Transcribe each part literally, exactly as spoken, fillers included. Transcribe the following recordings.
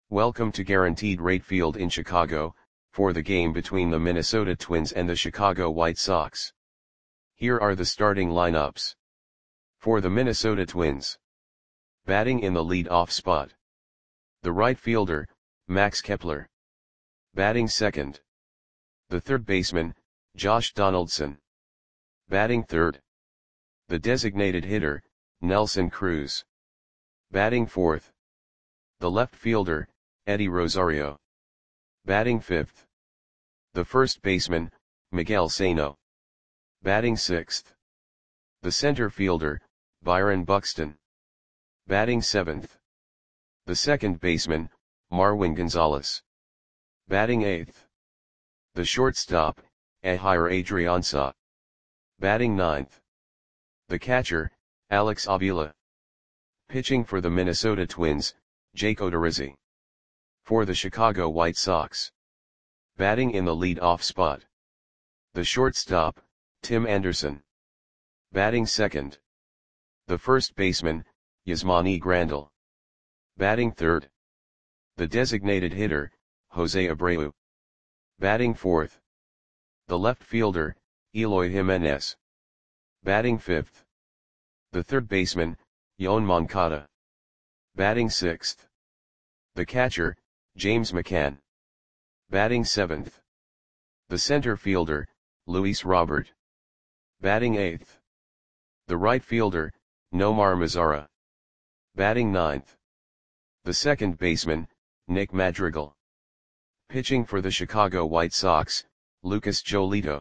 Welcome to Guaranteed Rate Field in Chicago, for the game between the Minnesota Twins and the Chicago White Sox. Here are the starting lineups. For the Minnesota Twins. Batting in the lead-off spot. The right fielder, Max Kepler. Batting second. The third baseman, Josh Donaldson. Batting third. The designated hitter, Nelson Cruz. Batting fourth. The left fielder, Eddie Rosario. Batting fifth. The first baseman, Miguel Sano. Batting sixth. The center fielder, Byron Buxton. Batting seventh. The second baseman, Marwin Gonzalez. Batting eighth. The shortstop, Ehire Adrianza. Batting ninth. The catcher, Alex Avila. Pitching for the Minnesota Twins, Jake Odorizzi. For the Chicago White Sox. Batting in the lead-off spot. The shortstop, Tim Anderson. Batting second. The first baseman, Yasmani Grandal. Batting third. The designated hitter, Jose Abreu. Batting fourth. The left fielder, Eloy Jimenez. Batting fifth. The third baseman, Yoan Moncada. Batting sixth. The catcher, James McCann. Batting seventh. The center fielder, Luis Robert. Batting eighth. The right fielder, Nomar Mazara. Batting ninth. The second baseman, Nick Madrigal. Pitching for the Chicago White Sox, Lucas Giolito.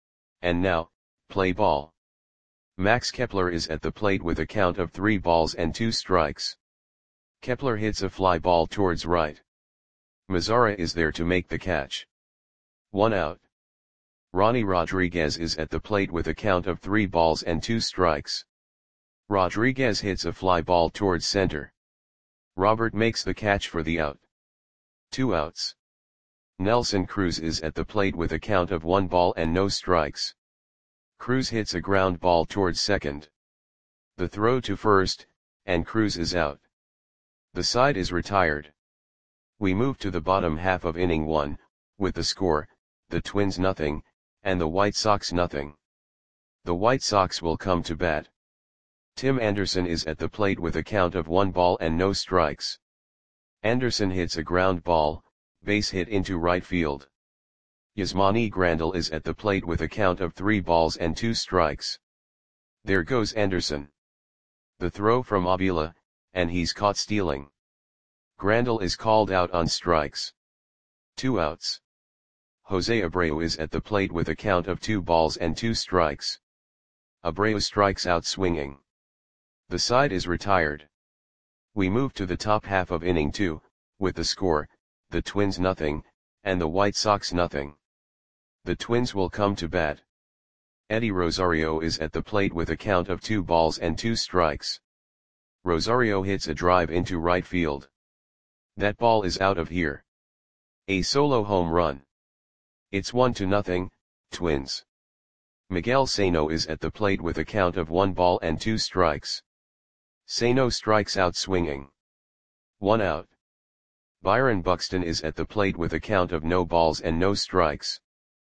And now, play ball. Max Kepler is at the plate with a count of three balls and two strikes. Kepler hits a fly ball towards right. Mazara is there to make the catch. One out. Ronnie Rodriguez is at the plate with a count of three balls and two strikes. Rodriguez hits a fly ball towards center. Robert makes the catch for the out. Two outs. Nelson Cruz is at the plate with a count of one ball and no strikes. Cruz hits a ground ball towards second. The throw to first, and Cruz is out. The side is retired. We move to the bottom half of inning one, with the score, the Twins nothing, and the White Sox nothing. The White Sox will come to bat. Tim Anderson is at the plate with a count of one ball and no strikes. Anderson hits a ground ball, base hit into right field. Yasmani Grandal is at the plate with a count of three balls and two strikes. There goes Anderson. The throw from Avila, and he's caught stealing. Grandal is called out on strikes. Two outs. Jose Abreu is at the plate with a count of two balls and two strikes. Abreu strikes out swinging. The side is retired. We move to the top half of inning two, with the score, the Twins nothing, and the White Sox nothing. The Twins will come to bat. Eddie Rosario is at the plate with a count of two balls and two strikes. Rosario hits a drive into right field. That ball is out of here. A solo home run. It's one to nothing, Twins. Miguel Sano is at the plate with a count of one ball and two strikes. Sano strikes out swinging. One out. Byron Buxton is at the plate with a count of no balls and no strikes.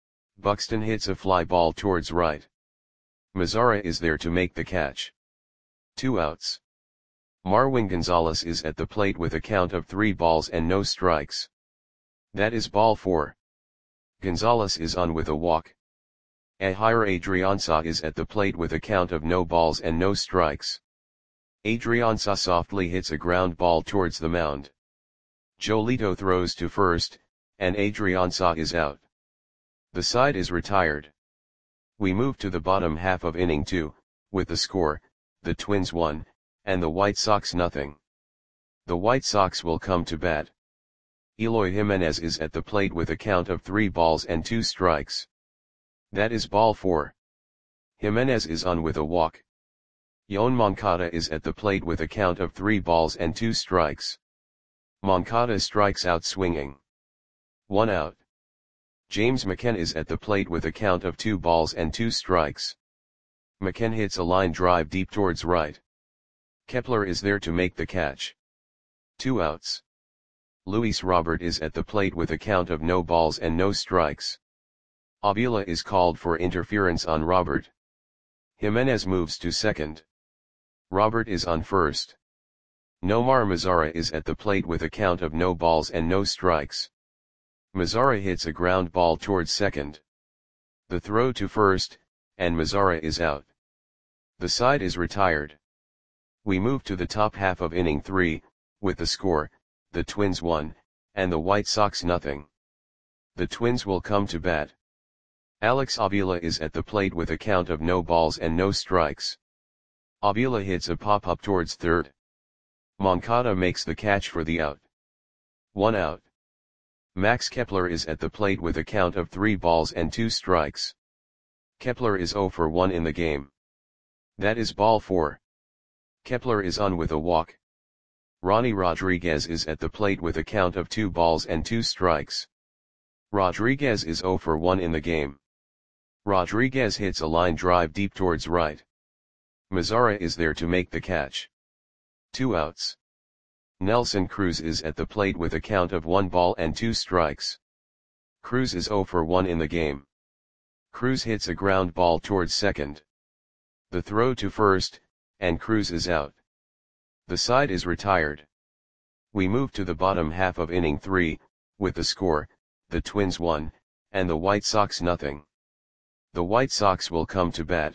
Buxton hits a fly ball towards right. Mazara is there to make the catch. Two outs. Marwin Gonzalez is at the plate with a count of three balls and no strikes. That is ball four. Gonzalez is on with a walk. Ehire Adrianza is at the plate with a count of no balls and no strikes. Adrianza softly hits a ground ball towards the mound. Giolito throws to first, and Adrianza is out. The side is retired. We move to the bottom half of inning two, with the score, the Twins one, and the White Sox nothing. The White Sox will come to bat. Eloy Jimenez is at the plate with a count of three balls and two strikes. That is ball four. Jimenez is on with a walk. Yoan Moncada is at the plate with a count of three balls and two strikes. Moncada strikes out swinging. One out. James McCann is at the plate with a count of two balls and two strikes. McCann hits a line drive deep towards right. Kepler is there to make the catch. Two outs. Luis Robert is at the plate with a count of no balls and no strikes. Avila is called for interference on Robert. Jimenez moves to second. Robert is on first. Nomar Mazara is at the plate with a count of no balls and no strikes. Mazara hits a ground ball towards second. The throw to first, and Mazara is out. The side is retired. We move to the top half of inning three, with the score, the Twins one, and the White Sox nothing. The Twins will come to bat. Alex Avila is at the plate with a count of no balls and no strikes. Avila hits a pop-up towards third. Moncada makes the catch for the out. One out. Max Kepler is at the plate with a count of three balls and two strikes. Kepler is zero for one in the game. That is ball four. Kepler is on with a walk. Ronnie Rodriguez is at the plate with a count of two balls and two strikes. Rodriguez is zero for one in the game. Rodriguez hits a line drive deep towards right. Mazara is there to make the catch. Two outs. Nelson Cruz is at the plate with a count of one ball and two strikes. Cruz is zero for one in the game. Cruz hits a ground ball towards second. The throw to first, and Cruz is out. The side is retired. We move to the bottom half of inning three, with the score, the Twins one, and the White Sox nothing. The White Sox will come to bat.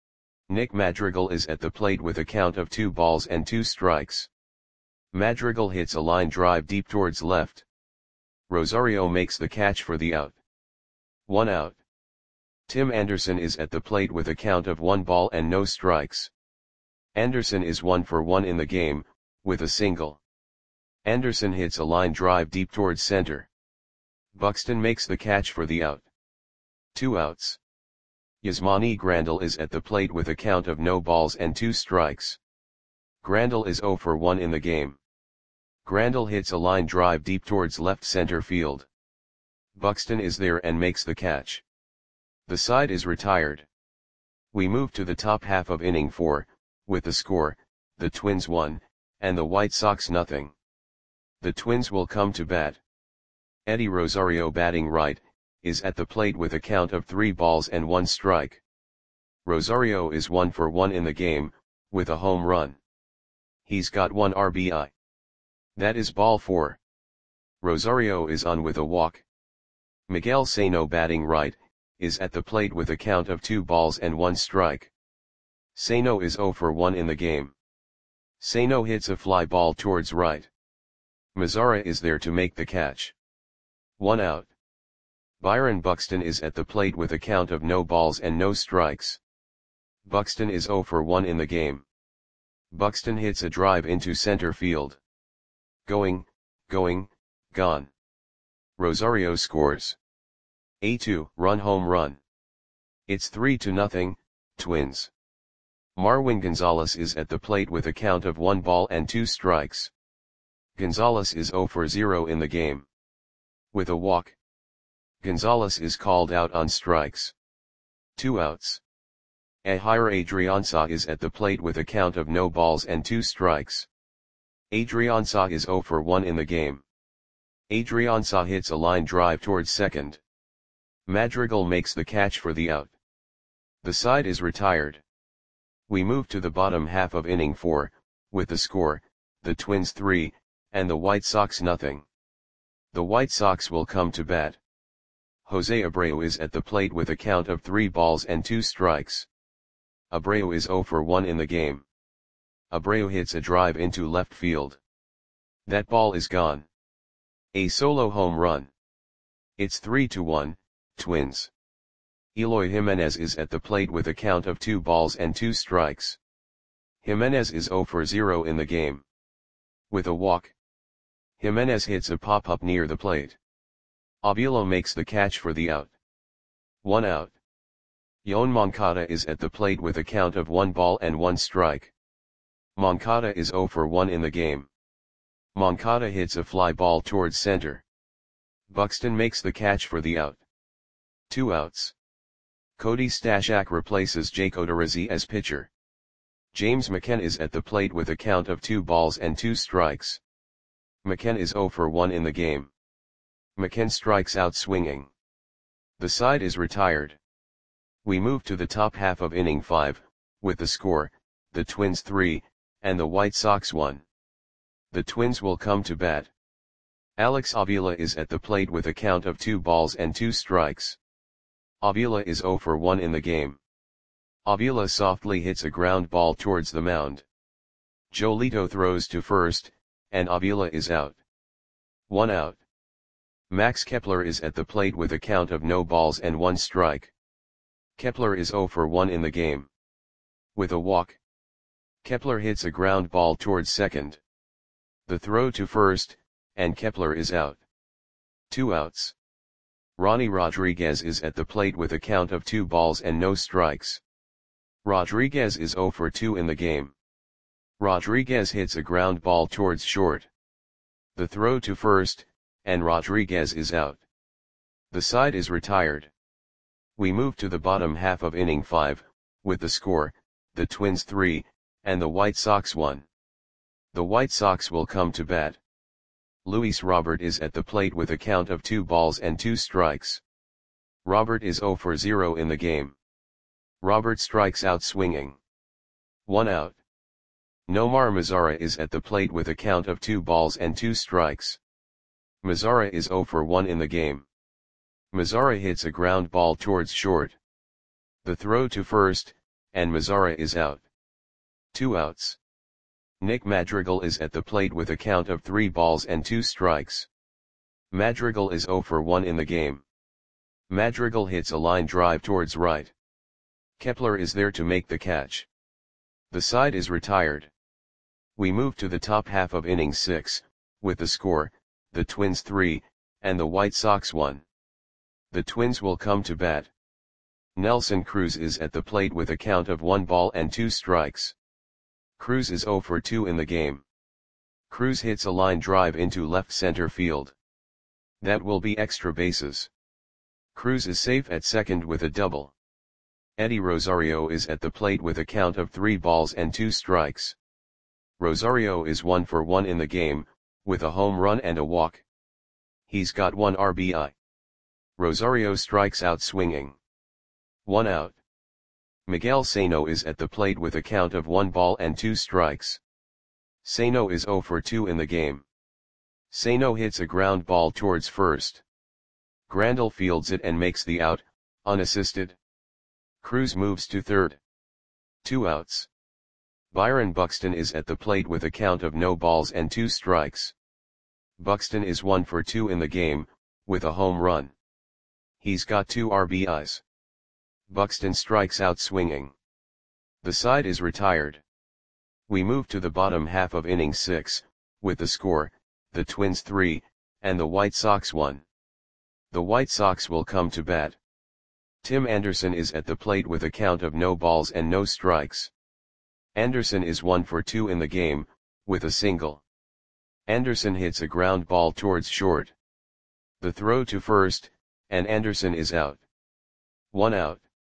Nick Madrigal is at the plate with a count of two balls and two strikes. Madrigal hits a line drive deep towards left. Rosario makes the catch for the out. One out. Tim Anderson is at the plate with a count of one ball and no strikes. Anderson is one for one in the game, with a single. Anderson hits a line drive deep towards center. Buxton makes the catch for the out. Two outs. Yasmani Grandal is at the plate with a count of no balls and two strikes. Grandal is zero for one in the game. Grandal hits a line drive deep towards left center field. Buxton is there and makes the catch. The side is retired. We move to the top half of inning four, with the score, the Twins one, and the White Sox nothing. The Twins will come to bat. Eddie Rosario, batting right, is at the plate with a count of three balls and one strike. Rosario is one for one in the game, with a home run. He's got one R B I. That is ball four. Rosario is on with a walk. Miguel Sano, batting right, is at the plate with a count of two balls and one strike. Sano is zero for one in the game. Sano hits a fly ball towards right. Mazara is there to make the catch. One out. Byron Buxton is at the plate with a count of no balls and no strikes. Buxton is zero for one in the game. Buxton hits a drive into center field. Going, going, gone. Rosario scores. A two-run home run. It's three to nothing, Twins. Marwin Gonzalez is at the plate with a count of one ball and two strikes. Gonzalez is zero for zero in the game. With a walk. Gonzalez is called out on strikes. Two outs. Ehire Adrianza is at the plate with a count of no balls and two strikes. Adrianza is zero for one in the game. Adrianza hits a line drive towards second. Madrigal makes the catch for the out. The side is retired. We move to the bottom half of inning four, with the score, the Twins three, and the White Sox nothing. The White Sox will come to bat. Jose Abreu is at the plate with a count of three balls and two strikes. Abreu is zero for one in the game. Abreu hits a drive into left field. That ball is gone. A solo home run. It's three to one, Twins. Eloy Jimenez is at the plate with a count of two balls and two strikes. Jimenez is zero for zero in the game. With a walk. Jimenez hits a pop-up near the plate. Avila makes the catch for the out. One out. Yoan Moncada is at the plate with a count of one ball and one strike. Moncada is zero for one in the game. Moncada hits a fly ball towards center. Buxton makes the catch for the out. Two outs. Cody Stashak replaces Jake Odorizzi as pitcher. James McCann is at the plate with a count of two balls and two strikes. McKen is zero for one in the game. McKen strikes out swinging. The side is retired. We move to the top half of inning five, with the score, the Twins three, and the White Sox one. The Twins will come to bat. Alex Avila is at the plate with a count of two balls and two strikes. Avila is zero for one in the game. Avila softly hits a ground ball towards the mound. Jolito throws to first, and Avila is out. One out. Max Kepler is at the plate with a count of no balls and one strike. Kepler is zero for one in the game. With a walk, Kepler hits a ground ball towards second. The throw to first, and Kepler is out. Two outs. Ronnie Rodriguez is at the plate with a count of two balls and no strikes. Rodriguez is zero for two in the game. Rodriguez hits a ground ball towards short. The throw to first, and Rodriguez is out. The side is retired. We move to the bottom half of inning five, with the score, the Twins three, and the White Sox one. The White Sox will come to bat. Luis Robert is at the plate with a count of two balls and two strikes. Robert is zero for zero in the game. Robert strikes out swinging. One out. Nomar Mazara is at the plate with a count of two balls and two strikes. Mazara is zero for one in the game. Mazara hits a ground ball towards short. The throw to first, and Mazara is out. Two outs. Nick Madrigal is at the plate with a count of three balls and two strikes. Madrigal is zero for one in the game. Madrigal hits a line drive towards right. Kepler is there to make the catch. The side is retired. We move to the top half of inning six, with the score, the Twins three, and the White Sox one. The Twins will come to bat. Nelson Cruz is at the plate with a count of one ball and two strikes. Cruz is zero for two in the game. Cruz hits a line drive into left center field. That will be extra bases. Cruz is safe at second with a double. Eddie Rosario is at the plate with a count of three balls and two strikes. Rosario is one for one in the game, with a home run and a walk. He's got one R B I. Rosario strikes out swinging. One out. Miguel Sano is at the plate with a count of one ball and two strikes. Sano is zero for two in the game. Sano hits a ground ball towards first. Grandal fields it and makes the out, unassisted. Cruz moves to third. Two outs. Byron Buxton is at the plate with a count of no balls and two strikes. Buxton is one for two in the game, with a home run. He's got two R B Is. Buxton strikes out swinging. The side is retired. We move to the bottom half of inning six, with the score, the Twins three, and the White Sox one. The White Sox will come to bat. Tim Anderson is at the plate with a count of no balls and no strikes. Anderson is one for two in the game, with a single. Anderson hits a ground ball towards short. The throw to first, and Anderson is out. One out.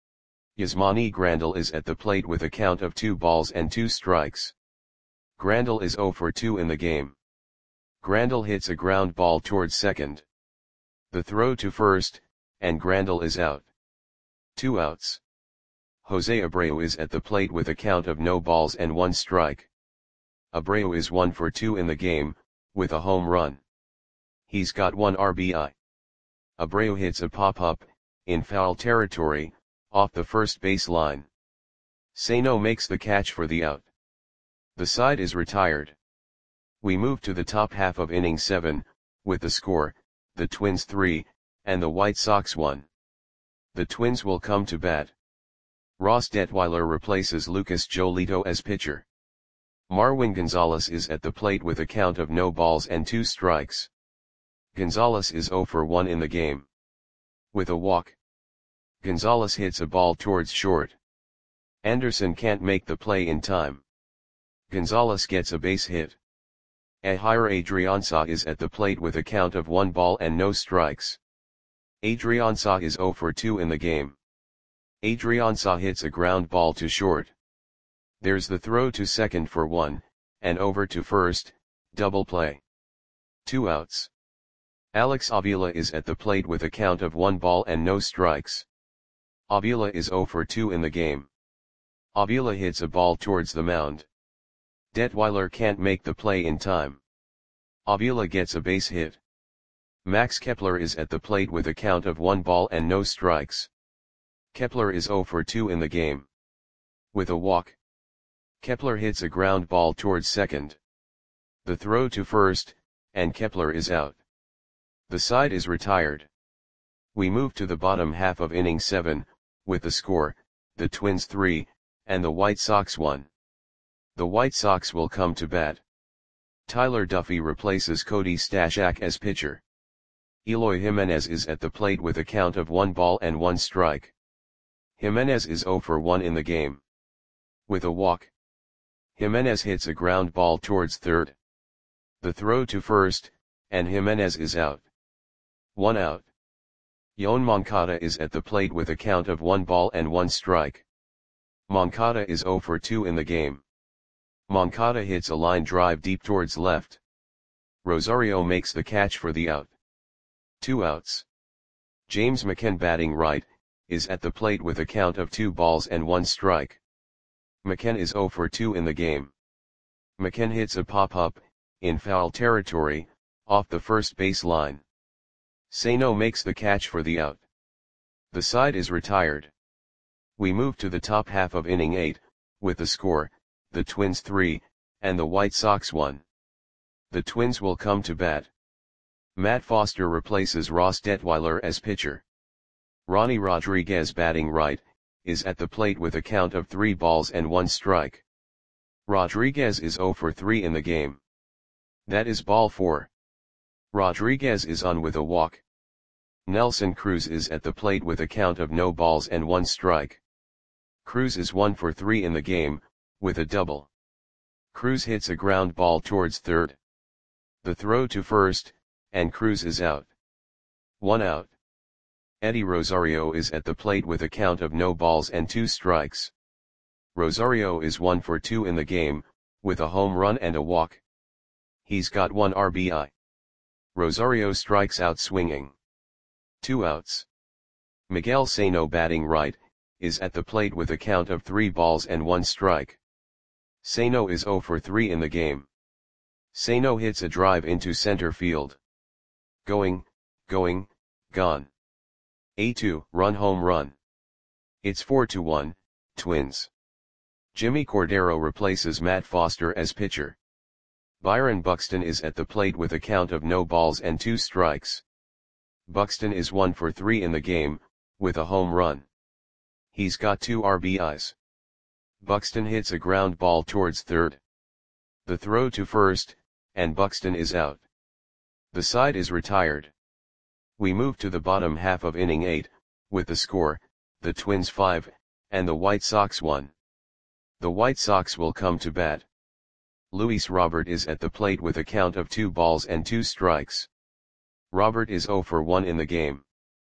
Yasmani Grandal is at the plate with a count of two balls and two strikes. Grandal is zero for two in the game. Grandal hits a ground ball towards second. The throw to first, and Grandal is out. Two outs. Jose Abreu is at the plate with a count of no balls and one strike. Abreu is one for two in the game, with a home run. He's got one R B I. Abreu hits a pop-up, in foul territory, off the first base line. Sano makes the catch for the out. The side is retired. We move to the top half of inning seven, with the score, the Twins three, and the White Sox one. The Twins will come to bat. Ross Detweiler replaces Lucas Jolito as pitcher. Marwin Gonzalez is at the plate with a count of no balls and two strikes. Gonzalez is zero for one in the game. With a walk, Gonzalez hits a ball towards short. Anderson can't make the play in time. Gonzalez gets a base hit. Ehire Adrianza is at the plate with a count of one ball and no strikes. Adrianza is zero for two in the game. Adrianza hits a ground ball to short. There's the throw to second for one, and over to first, double play. Two outs. Alex Avila is at the plate with a count of one ball and no strikes. Avila is zero for two in the game. Avila hits a ball towards the mound. Detweiler can't make the play in time. Avila gets a base hit. Max Kepler is at the plate with a count of one ball and no strikes. Kepler is zero for two in the game. With a walk, Kepler hits a ground ball towards second. The throw to first, and Kepler is out. The side is retired. We move to the bottom half of inning seven, with the score, the Twins three, and the White Sox one. The White Sox will come to bat. Tyler Duffy replaces Cody Stashak as pitcher. Eloy Jimenez is at the plate with a count of one ball and one strike. Jimenez is zero for one in the game. With a walk, Jimenez hits a ground ball towards third. The throw to first, and Jimenez is out. One out. Yoan Moncada is at the plate with a count of one ball and one strike. Moncada is zero for two in the game. Moncada hits a line drive deep towards left. Rosario makes the catch for the out. Two outs. James McCann, batting right, is at the plate with a count of two balls and one strike. McCann is zero for two in the game. McCann hits a pop-up, in foul territory, off the first base line. Sano makes the catch for the out. The side is retired. We move to the top half of inning eight, with the score, the Twins three, and the White Sox one. The Twins will come to bat. Matt Foster replaces Ross Detweiler as pitcher. Ronnie Rodriguez, batting right, is at the plate with a count of three balls and one strike. Rodriguez is zero for three in the game. That is ball four. Rodriguez is on with a walk. Nelson Cruz is at the plate with a count of no balls and one strike. Cruz is one for three in the game, with a double. Cruz hits a ground ball towards third. The throw to first, and Cruz is out. One out. Eddie Rosario is at the plate with a count of no balls and two strikes. Rosario is one for two in the game, with a home run and a walk. He's got one R B I. Rosario strikes out swinging. Two outs. Miguel Sano, batting right, is at the plate with a count of three balls and one strike. Sano is zero for three in the game. Sano hits a drive into center field. Going, going, gone. A two-run home run. It's four to one, Twins. Jimmy Cordero replaces Matt Foster as pitcher. Byron Buxton is at the plate with a count of no balls and two strikes. Buxton is one for three in the game, with a home run. He's got two R B Is. Buxton hits a ground ball towards third. The throw to first, and Buxton is out. The side is retired. We move to the bottom half of inning eight, with the score, the Twins five, and the White Sox one. The White Sox will come to bat. Luis Robert is at the plate with a count of two balls and two strikes. Robert is zero for one in the game.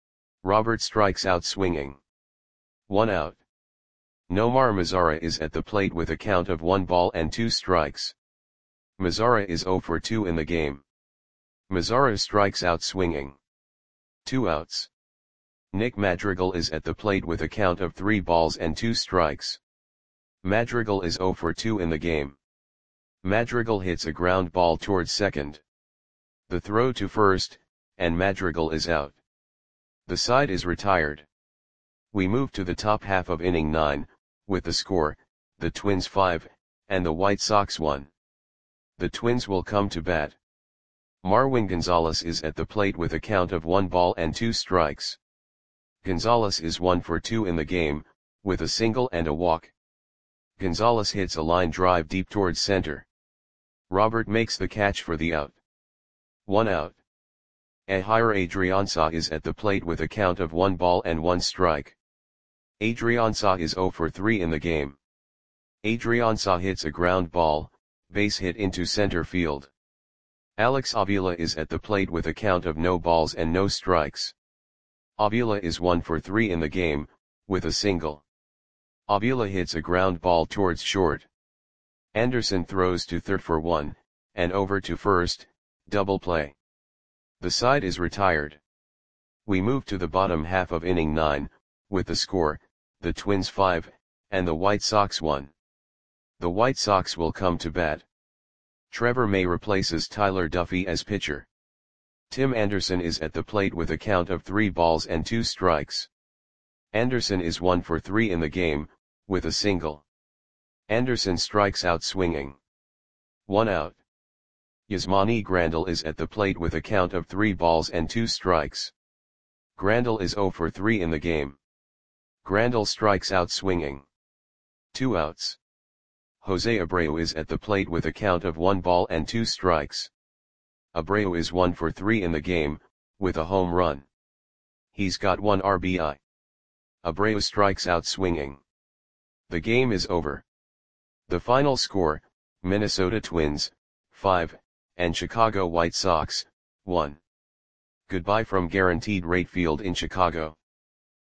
Robert strikes out swinging. One out. Nomar Mazara is at the plate with a count of one ball and two strikes. Mazara is zero for two in the game. Mazara strikes out swinging. Two outs. Nick Madrigal is at the plate with a count of three balls and two strikes. Madrigal is zero for two in the game. Madrigal hits a ground ball towards second. The throw to first, and Madrigal is out. The side is retired. We move to the top half of inning nine, with the score, the Twins five, and the White Sox one. The Twins will come to bat. Marwin Gonzalez is at the plate with a count of one ball and two strikes. Gonzalez is one for two in the game, with a single and a walk. Gonzalez hits a line drive deep towards center. Robert makes the catch for the out. One out. Ehire Adrianza is at the plate with a count of one ball and one strike. Adrianza is zero for three in the game. Adrianza hits a ground ball, base hit into center field. Alex Avila is at the plate with a count of no balls and no strikes. Avila is one for three in the game, with a single. Avila hits a ground ball towards short. Anderson throws to third for one, and over to first, Double play. The side is retired. We move to the bottom half of inning nine, with the score, the Twins five, and the White Sox one. The White Sox will come to bat. Trevor May replaces Tyler Duffy as pitcher. Tim Anderson is at the plate with a count of three balls and two strikes. Anderson is one for three in the game, with a single. Anderson strikes out swinging. One out. Yasmani Grandal is at the plate with a count of three balls and two strikes. Grandal is zero for three in the game. Grandal strikes out swinging. Two outs. Jose Abreu is at the plate with a count of one ball and two strikes. Abreu is one for three in the game, with a home run. He's got one R B I. Abreu strikes out swinging. The game is over. The final score, Minnesota Twins, five, and Chicago White Sox, one. Goodbye from Guaranteed Rate Field in Chicago.